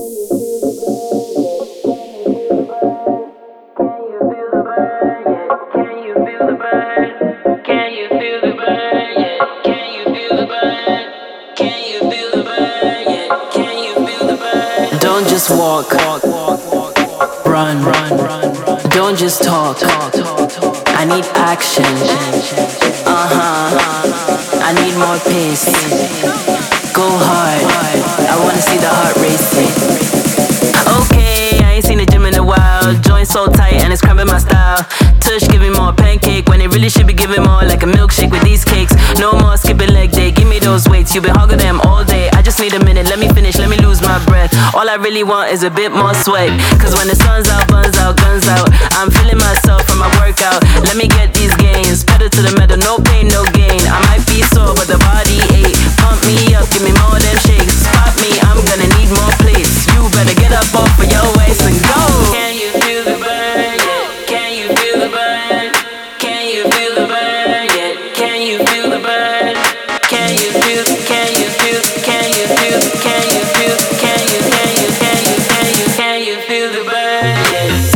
Don't just walk, run. Don't just talk. I need action. I need more pace. Go hard. I wanna see the heart racing. Okay, I ain't seen the gym in a while. Joint so tight and it's cramping my style. Tush giving more pancake when it really should be giving more like a milkshake with these cakes. No more skipping leg day. Give me those weights. You've been hogging them all day. I just need a minute. Let me finish. Let me lose my breath. All I really want is a bit more sweat. Cause when the sun's out, buns out, guns out. I'm feeling myself from my workout. Let me get these gains. Pedal to the metal. No pain, no gain. I might be sore, but the body ache. Pump me up. Give me more than shakes. Spot me. I'm gonna need more plates. You better get up off of your waist and go. Can you feel the burn? Yeah. Can you feel the burn? Can you feel the burn? Yeah. Can you feel the burn? Can you feel? Can you feel? Can you feel? Can you feel? Can you? Can you? Can you? Can you? Can you feel the burn? Yeah.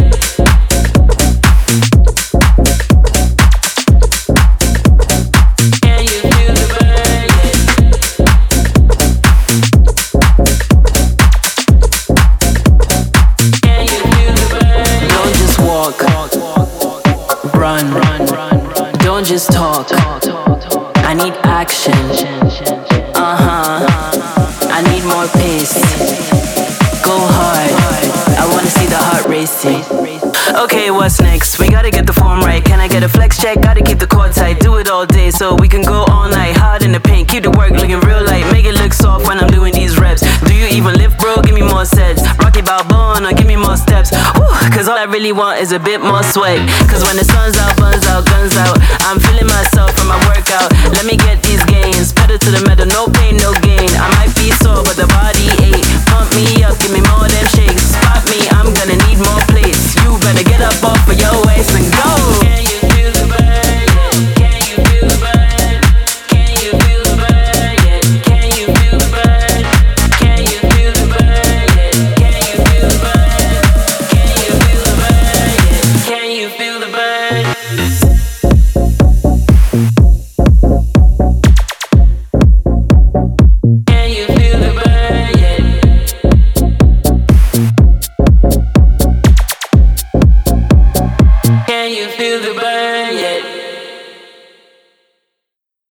Run. Don't just talk. I need action. I need more pace. Go hard. I wanna see the heart racing. Okay, what's next? We gotta get the form right. Can I get a flex check? Gotta keep the core tight. Do it all day so we can go all night. Hard in the paint. Keep the work looking real light. Make it look soft when I'm doing these reps. Do you even lift, bro? Give me more sets. Rocky Balboa, give me more steps. Woo, cause all I really want is a bit more sweat. Cause when the sun's out, buns out, guns out. I'm feeling myself from my workout. Let me get these gains. Pedal to the metal, no pain, no gain. I might be